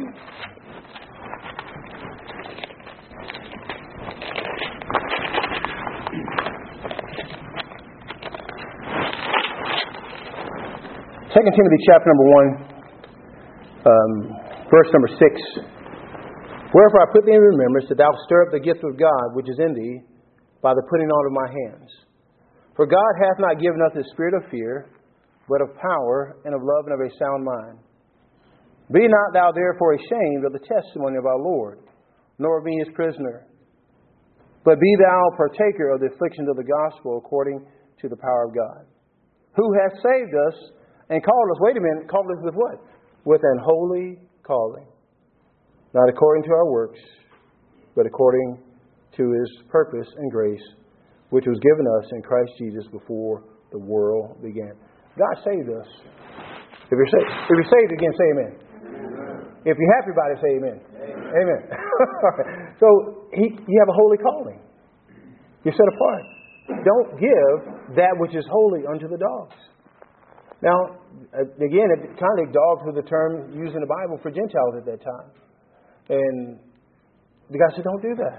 Second Timothy chapter number one, um, verse number six. Wherefore I put thee in remembrance that thou stir up the gift of God which is in thee by the putting on of my hands. For God hath not given us the spirit of fear, but of power and of love and of a sound mind. Be not thou therefore ashamed of the testimony of our Lord, nor of me his prisoner, but be thou partaker of the afflictions of the gospel according to the power of God, who hath saved us and called us, wait a minute, called us with what? With an holy calling, not according to our works, but according to his purpose and grace, which was given us in Christ Jesus before the world began. God saved us. If you're saved, if you're saved again, say amen. Amen. If you're happy about it, say amen. Amen. Amen. So he, you have a holy calling. You're set apart. Don't give that which is holy unto the dogs. Now, again, it kind of dogs was the term used in the Bible for Gentiles at that time. And the guy said, don't do that.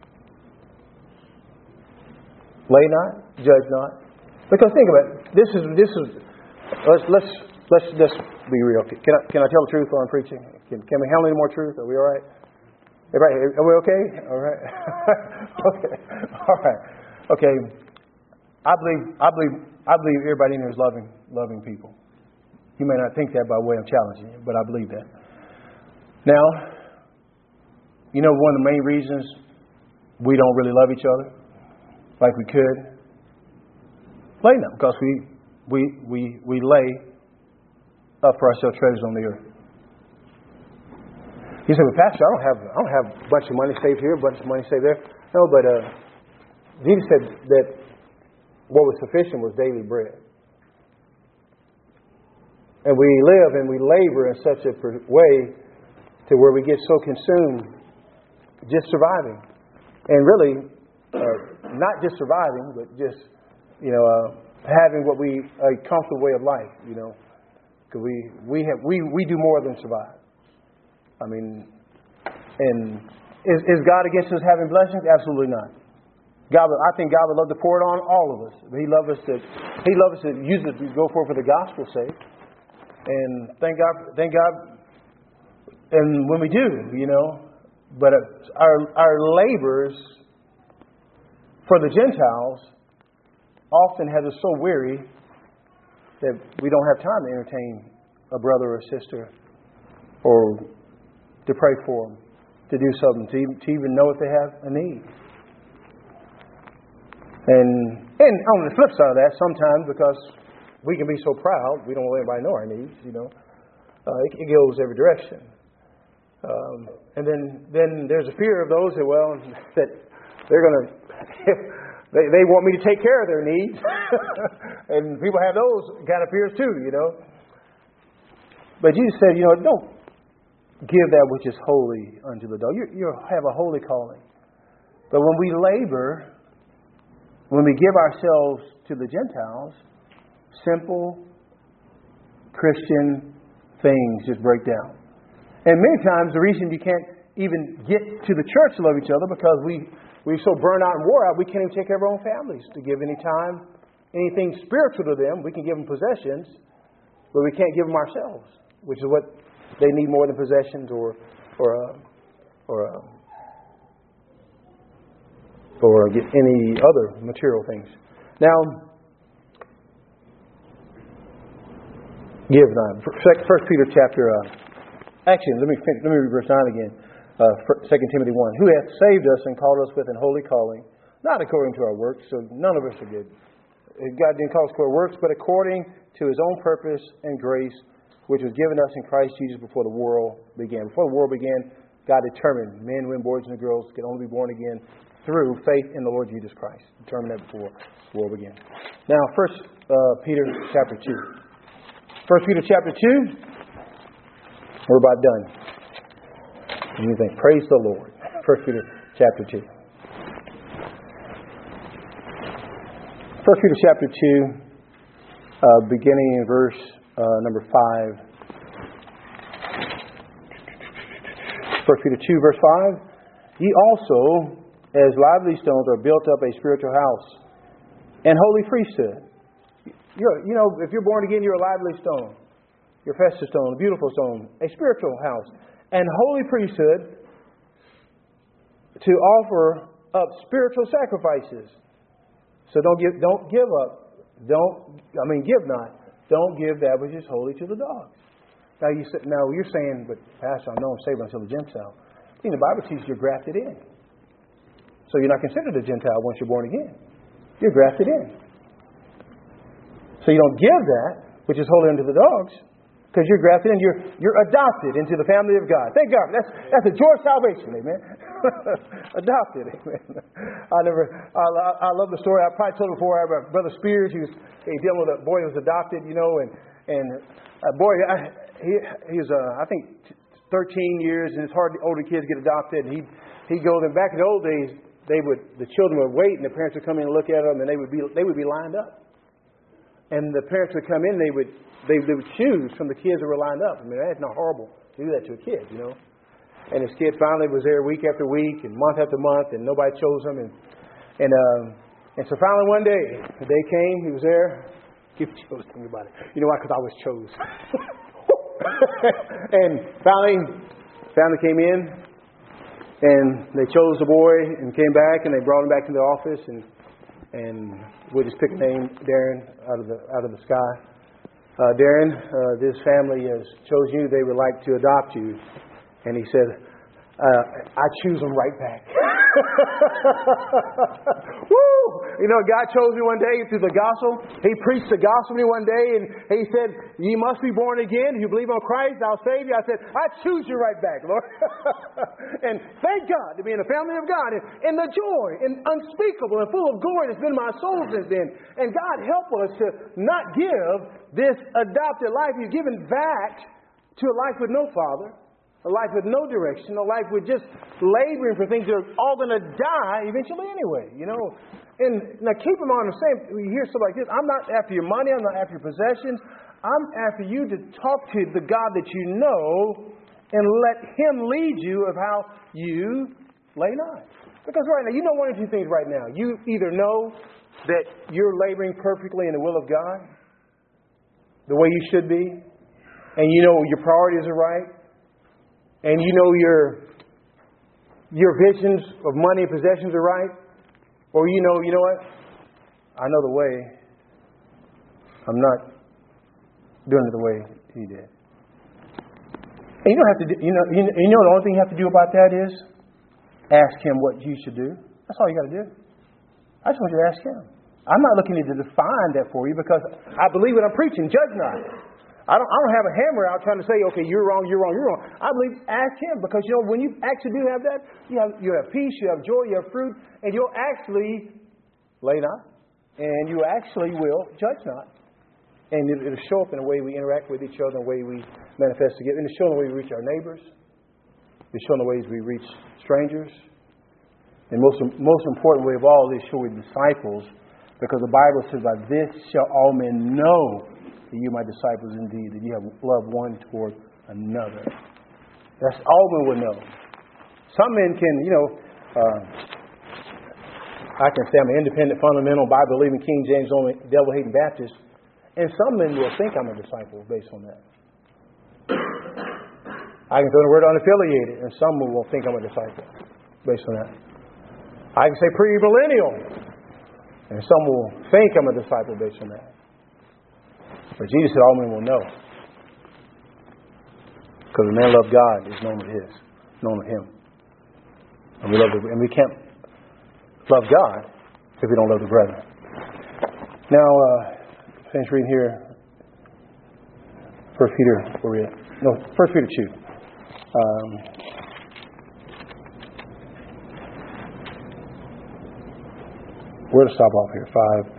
Lay not, judge not. Because think about it. This is this is let's let's let's just be real. Can I can I tell the truth while I'm preaching? Can can we handle any more truth? Are we all right? Everybody, are we okay? All right. Okay. All right. Okay. I believe I believe I believe everybody in here is loving loving people. You may not think that by way of challenging you, but I believe that. Now, you know one of the main reasons we don't really love each other like we could? Lay now, because we, we, we, we lay up for ourselves treasures on the earth. You say, well, Pastor, I don't have I don't have a bunch of money saved here, a bunch of money saved there. No, but uh, Jesus said that what was sufficient was daily bread. And we live and we labor in such a way to where we get so consumed just surviving. And really, uh, not just surviving, but just, you know, uh, having what we, a comfortable way of life, you know. Because we, we, have, we, we do more than survive. I mean, and is, is God against us having blessings? Absolutely not. God, I think God would love to pour it on all of us. He loves us to, He loves us to use it to go forth for the gospel's sake. And thank God, thank God. And when we do, you know, but our our labors for the Gentiles often has us so weary that we don't have time to entertain a brother or a sister, or to pray for them, to do something, to even, to even know if they have a need. And and on the flip side of that, sometimes because we can be so proud, we don't let anybody know our needs. You know, uh, it, it goes every direction. Um, and then then there's a fear of those that well that they're going to they they want me to take care of their needs, and people have those kind of fears too. You know, but Jesus said, you know, don't give that which is holy unto the dog. You you have a holy calling, but when we labor, when we give ourselves to the Gentiles, simple Christian things just break down. And many times the reason you can't even get to the church to love each other because we, we're so burned out and wore out, we can't even take care of our own families to give any time, anything spiritual to them. We can give them possessions, but we can't give them ourselves, which is what they need more than possessions or or uh, or uh, or get any other material things. Now, give nine. First Peter chapter. Uh, Actually, let me finish, let me read verse nine again. Uh, Second Timothy one. Who hath saved us and called us with an holy calling, not according to our works, so none of us are good. God didn't call us for our works, but according to His own purpose and grace, which was given us in Christ Jesus before the world began. Before the world began, God determined men, women, boys, and girls could only be born again through faith in the Lord Jesus Christ. Determined that before the world began. Now, First uh, Peter chapter two. First Peter chapter two. We're about done. And you think, praise the Lord. First Peter chapter two. First Peter chapter two, uh, beginning in verse uh, number five. First Peter two, verse five. Ye also, as lively stones, are built up a spiritual house and holy priesthood. You're, you know, if you're born again, you're a lively stone. Your festive stone, a beautiful stone, a spiritual house, and holy priesthood to offer up spiritual sacrifices. So don't give, don't give up. Don't, I mean, give not. Don't give that which is holy to the dogs. Now, you say, now you're saying, but Pastor, I know I'm saved until the Gentile. I mean, the Bible teaches you're grafted in. So you're not considered a Gentile once you're born again. You're grafted in. So you don't give that which is holy unto the dogs, because you're grafted in. You're you're adopted into the family of God. Thank God. That's that's a joy of salvation. Amen. Adopted. Amen. I never. I, I love the story. I probably told it before. I have Brother Spears. He was he dealing with a boy who was adopted. You know, and and a boy. I, he he was uh, I think thirteen years, and it's hard the older kids get adopted. And he he goes. And back in the old days, they would the children would wait, and the parents would come in and look at them, and they would be they would be lined up. And the parents would come in, they would they, they would choose from the kids that were lined up. I mean, that's not horrible to do that to a kid, you know. And this kid finally was there week after week and month after month, and nobody chose him. And and um, and so finally one day, the day came, he was there. He chose anybody. You know why? Because I was chose. And finally, family came in, and they chose the boy and came back, and they brought him back to the office, and. And we'll just pick a name, Darren, out of the out of the sky. Uh, Darren, uh, this family has chosen you. They would like to adopt you. And he said, uh, I choose them right back. Woo! You know, God chose me one day through the gospel. He preached the gospel to me one day, and he said, you must be born again. If you believe on Christ, I'll save you. I said, I choose you right back, Lord. And thank God to be in the family of God. And, and the joy and unspeakable and full of glory that's been my soul since then. And God help us to not give this adopted life He's given back to a life with no father. A life with no direction, a life with just laboring for things that are all going to die eventually anyway, you know. And now keep in mind, the same, you hear stuff like this, I'm not after your money, I'm not after your possessions. I'm after you to talk to the God that you know and let Him lead you of how you lay not. Because right now, you know one of two things right now. You either know that you're laboring perfectly in the will of God, the way you should be, and you know your priorities are right, and you know your your visions of money and possessions are right. Or you know, you know what? I know the way. I'm not doing it the way he did. And you don't have to do, you know, you know, you know the only thing you have to do about that is ask him what you should do. That's all you got to do. I just want you to ask him. I'm not looking to define that for you because I believe what I'm preaching. Judge not. I don't, I don't have a hammer out trying to say, okay, you're wrong, you're wrong, you're wrong. I believe, ask Him, because, you know, when you actually do have that, you have, you have peace, you have joy, you have fruit, and you'll actually lay not, and you actually will judge not. And it, it'll show up in the way we interact with each other, in the way we manifest together, and it'll show in the way we reach our neighbors. It'll show in the ways we reach strangers. And most, most important way of all is show we disciples, because the Bible says, by this shall all men know that you are my disciples indeed, that you have love one toward another. That's all men will know. Some men can, you know, uh, I can say I'm an independent, fundamental, Bible-believing, King James only, devil-hating Baptist, and some men will think I'm a disciple based on that. I can throw the word unaffiliated, and some will think I'm a disciple based on that. I can say pre-millennial, and some will think I'm a disciple based on that. But Jesus said all men will know. Because the man loved God is known of His, known of Him. And we love the, and we can't love God if we don't love the brethren. Now, uh, finish reading here. First Peter, where we at? No, First Peter two. Um, where to stop off here? Five.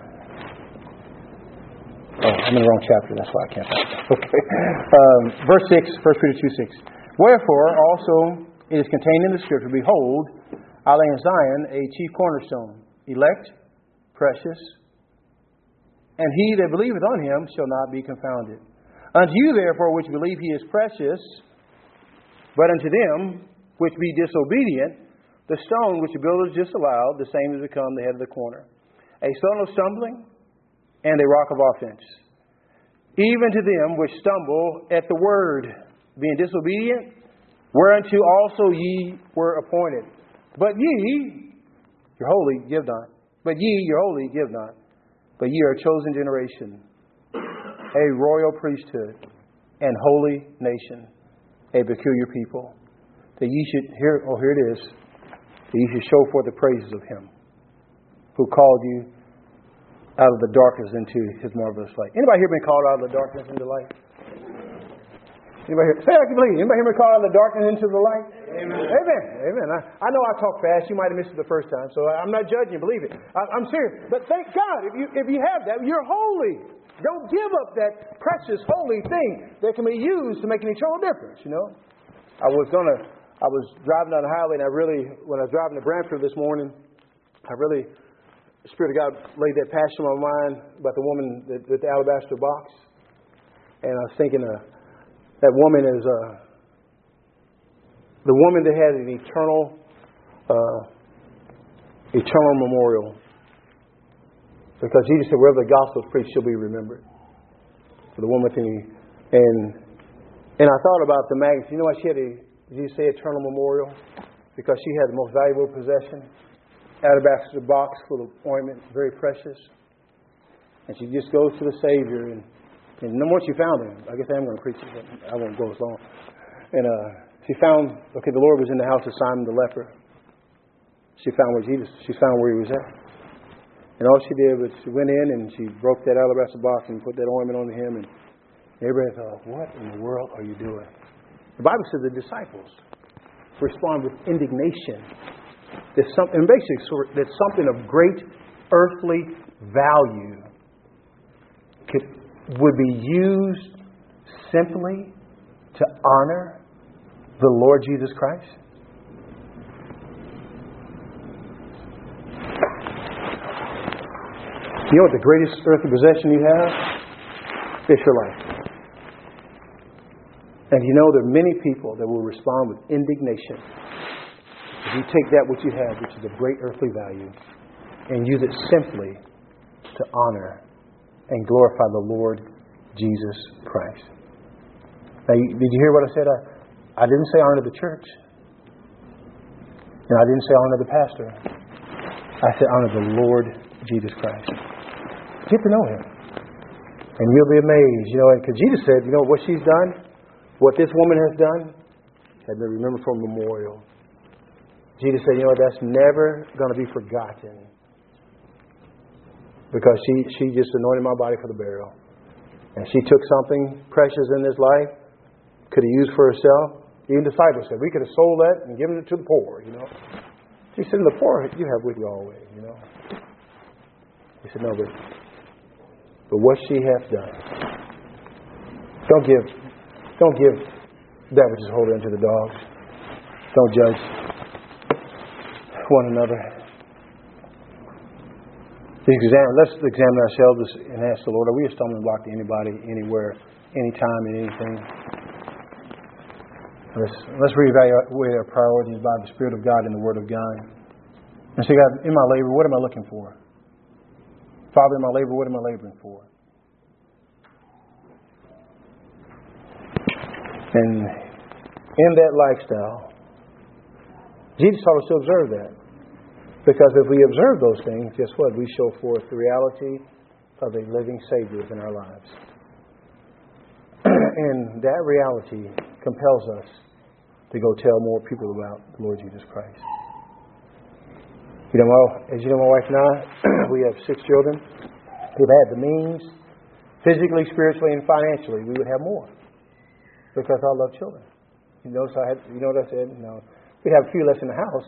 Oh, I'm in the wrong chapter. That's why I can't find it. Okay. Um, verse six, First Peter two six. Wherefore also it is contained in the Scripture, behold, I lay in Zion a chief cornerstone, elect, precious, and he that believeth on him shall not be confounded. Unto you therefore which believe he is precious, but unto them which be disobedient, the stone which the builders disallowed, the same is become the head of the corner, a stone of stumbling, and a rock of offense. Even to them which stumble at the word, being disobedient, whereunto also ye were appointed. But ye, you're holy, give not. But ye, you're holy, give not. But ye are a chosen generation, a royal priesthood and holy nation, a peculiar people, that ye should hear, oh, here it is, that ye should show forth the praises of Him who called you out of the darkness into His marvelous light. Anybody here been called out of the darkness into light? Anybody here? Say it like you believe. Anybody here been called out of the darkness into the light? Amen. Amen. Amen. I, I know I talk fast. You might have missed it the first time, so I'm not judging you. Believe it. I, I'm serious. But thank God, if you if you have that, you're holy. Don't give up that precious, holy thing that can be used to make an eternal difference. You know, I was gonna. I was driving down the highway, and I really, when I was driving to Brantford this morning, I really, the Spirit of God laid that passion on my mind about the woman that, with the alabaster box, and I was thinking, uh, that woman is uh, the woman that had an eternal, uh, eternal memorial. Because Jesus said, wherever the gospel is preached, she'll be remembered. For the woman with the, and and I thought about the magnitude. You know what? She had a, did you say eternal memorial? Because she had the most valuable possession, alabaster box full of ointment, very precious. And she just goes to the Savior, and and then once she found him, I guess I am going to preach it, but I won't go as long. And uh, she found, okay, the Lord was in the house of Simon the leper. She found where Jesus. She found where He was at. And all she did was she went in and she broke that alabaster box and put that ointment on him. And everybody thought, what in the world are you doing? The Bible says the disciples respond with indignation. That something, and basically, that something of great earthly value could, would be used simply to honor the Lord Jesus Christ. You know what the greatest earthly possession you have? It's your life. And you know there are many people that will respond with indignation if you take that which you have, which is of great earthly value, and use it simply to honor and glorify the Lord Jesus Christ. Now, did you hear what I said? I, I didn't say honor the church. And I didn't say honor the pastor. I said honor the Lord Jesus Christ. Get to know Him. And you'll be amazed. You know, because Jesus said, you know, what she's done, what this woman has done, has been remembered for a memorial. Jesus said, you know what, that's never going to be forgotten. Because she, she just anointed my body for the burial. And she took something precious in this life, could have used for herself. Even the disciples said, we could have sold that and given it to the poor, you know. She said, the poor you have with you always, you know. He said, no, but, but what she hath done, don't give, don't give that which is holy unto the dogs. Don't judge one another. Examine, let's examine ourselves and ask the Lord, are we a stumbling block to anybody, anywhere, anytime, and anything? Let's, let's reevaluate our priorities by the Spirit of God and the Word of God. And say, God, in my labor, what am I looking for? Father, in my labor, what am I laboring for? And in that lifestyle, Jesus taught us to observe that. Because if we observe those things, guess what? We show forth the reality of a living Savior in our lives. And that reality compels us to go tell more people about the Lord Jesus Christ. You know, as you know, my wife and I, we have six children. We've had the means, physically, spiritually, and financially. We would have more because I love children. You notice I had, you know what I said? No, we'd have a few less in the house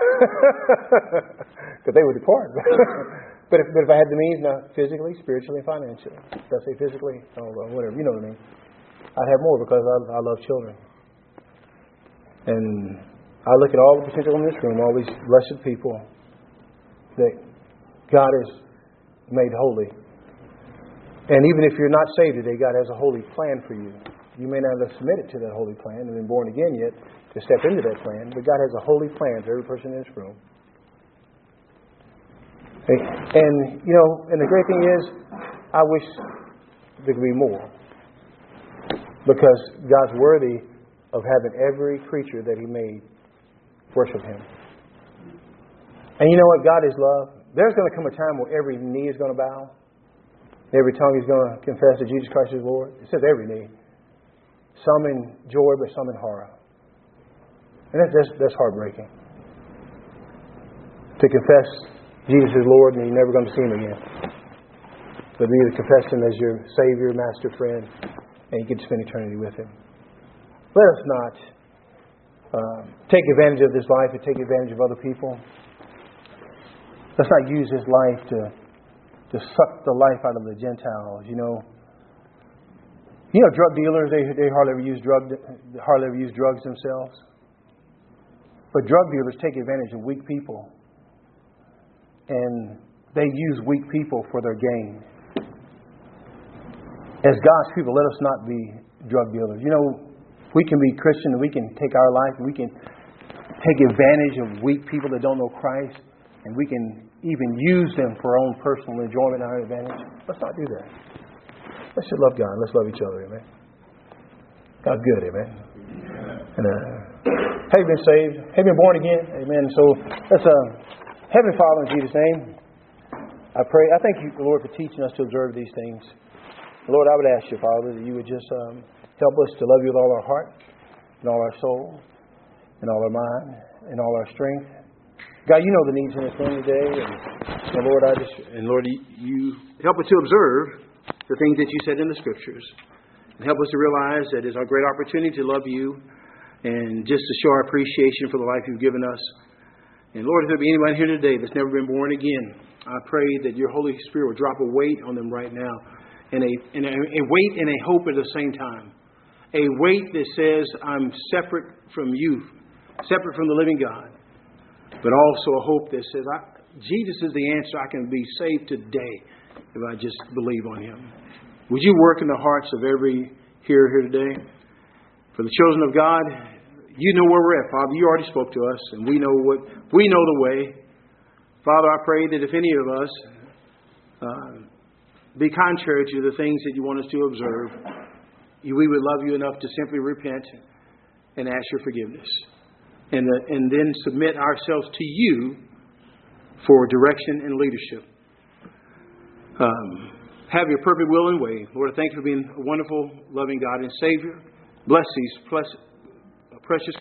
because they would depart. but, if, but if I had the means, now physically, spiritually, and financially. Did I say physically? Oh, whatever. You know what I mean. I'd have more because I, I love children. And I look at all the potential in this room, all these blessed people that God has made holy. And even if you're not saved today, God has a holy plan for you. You may not have submitted to that holy plan and been born again yet to step into that plan, but God has a holy plan for every person in this room. And, you know, and the great thing is, I wish there could be more. Because God's worthy of having every creature that He made worship Him. And you know what? God is love. There's going to come a time where every knee is going to bow. Every tongue is going to confess that Jesus Christ is Lord. It says every knee. Some in joy, but some in horror. And that's, that's, that's heartbreaking. To confess Jesus is Lord and you're never going to see Him again. But either confess Him as your Savior, Master, friend, and you get to spend eternity with Him. Let us not uh, take advantage of this life and take advantage of other people. Let's not use this life to, to suck the life out of the Gentiles. You know, you know, drug dealers, they they hardly ever use drug hardly ever use drugs themselves. But drug dealers take advantage of weak people, and they use weak people for their gain. As God's people, let us not be drug dealers. You know, we can be Christian and we can take our life and we can take advantage of weak people that don't know Christ, and we can even use them for our own personal enjoyment and our advantage. Let's not do that. Let's just love God. Let's love each other. Amen. God's good. Amen. And uh, have you been saved? Have you been born again? Amen. So let's, uh, Heavenly Father, in Jesus' name, I pray. I thank you, Lord, for teaching us to observe these things. Lord, I would ask you, Father, that you would just um, help us to love you with all our heart, and all our soul, and all our mind, and all our strength. God, you know the needs in this room today, and, and Lord, I just and Lord, you help us to observe the things that you said in the Scriptures, and help us to realize that it's our great opportunity to love you, and just to show our appreciation for the life you've given us. And Lord, if there be anyone here today that's never been born again, I pray that your Holy Spirit will drop a weight on them right now, and a, and a, a weight and a hope at the same time, a weight that says I'm separate from you, separate from the living God. But also a hope that says, I, Jesus is the answer. I can be saved today if I just believe on Him. Would you work in the hearts of every hearer here today? For the children of God, you know where we're at, Father. You already spoke to us, and we know what we know the way. Father, I pray that if any of us uh, be contrary to the things that you want us to observe, we would love you enough to simply repent and ask your forgiveness. And, uh, and then submit ourselves to you for direction and leadership. Um, have your perfect will and way. Lord, I thank you for being a wonderful, loving God and Savior. Bless these precious